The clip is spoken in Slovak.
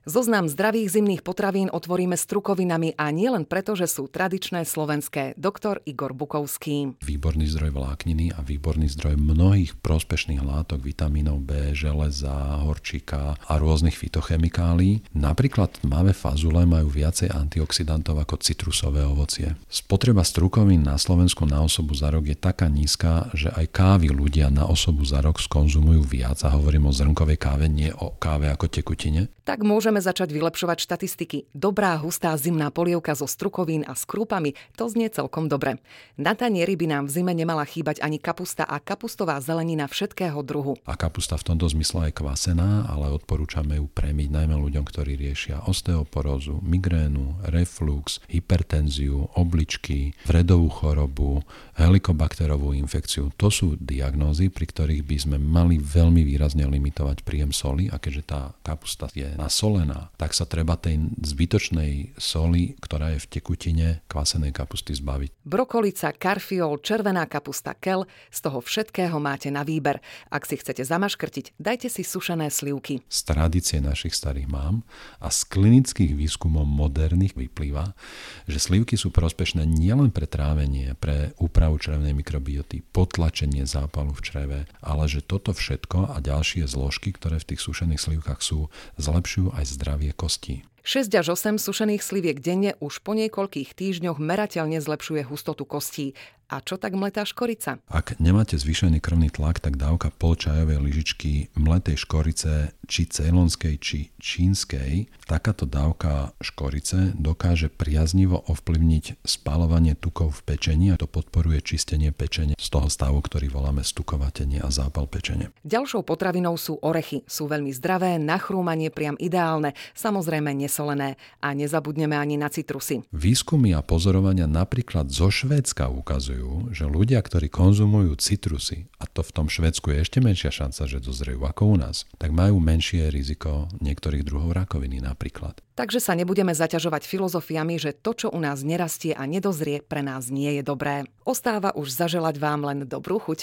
Zoznam zdravých zimných potravín otvoríme strukovinami a nie len preto, že sú tradičné slovenské. Doktor Igor Bukovský. Výborný zdroj vlákniny a výborný zdroj mnohých prospešných látok, vitamínov B, železa, horčíka a rôznych fytochemikálií. Napríklad tmavé fazule majú viacej antioxidantov ako citrusové ovocie. Spotreba strukovín na Slovensku na osobu za rok je taká nízka, že aj kávy ľudia na osobu za rok skonzumujú viac, a hovorím o zrnkovej káve, nie o káve ako tekutine. Tak môžeme začať vylepšovať štatistiky. Dobrá hustá zimná polievka zo strukovín a s krúpami, to znie celkom dobre. Na tanieri by nám v zime nemala chýbať ani kapusta a kapustová zelenina všetkého druhu. A kapusta v tomto zmysle je kvasená, ale odporúčame ju premiť najmä ľuďom, ktorí riešia osteoporózu, migrénu, reflux, hypertenziu, obličky, vredovú chorobu, helikobakterovú infekciu. To sú diagnózy, pri ktorých by sme mali veľmi výrazne limitovať príjem soli, a keďže tá kapusta je nasolená, tak sa treba tej zbytočnej soli, ktorá je v tekutine kvasenej kapusty, zbaviť. Brokolica, karfiol, červená kapusta, kel, z toho všetkého máte na výber. Ak si chcete zamaškrtiť, dajte si sušené slivky. Z tradície našich starých mám a z klinických výskumov moderných vyplýva, že slivky sú prospešné nielen pre trávenie, pre úpravu črevnej mikrobioty, potlačenie zápalu v čreve, ale že toto všetko a ďalšie zložky, ktoré v tých sušených slivkách sú, zlepšujú aj zdravie kostí. 6 až 8 sušených sliviek denne už po niekoľkých týždňoch merateľne zlepšuje hustotu kostí. A čo tak mletá škorica? Ak nemáte zvýšený krvný tlak, tak dávka pol čajovej lyžičky mletej škorice, či ceylonskej, či čínskej, takáto dávka škorice dokáže priaznivo ovplyvniť spaľovanie tukov v pečení a to podporuje čistenie pečene z toho stavu, ktorý voláme stukovatenie a zápal pečene. Ďalšou potravinou sú orechy. Sú veľmi zdravé, na chrúmanie priam ideálne, samozrejme nesolené. A nezabudneme ani na citrusy. Výskumy a pozorovania napríklad zo Švédska ukazujú, že ľudia, ktorí konzumujú citrusy, a to v tom Švédsku je ešte menšia šanca, že dozrejú ako u nás, tak majú menšie riziko niektorých druhov rakoviny napríklad. Takže sa nebudeme zaťažovať filozofiami, že to, čo u nás nerastie a nedozrie, pre nás nie je dobré. Ostáva už zaželať vám len dobrú chuť.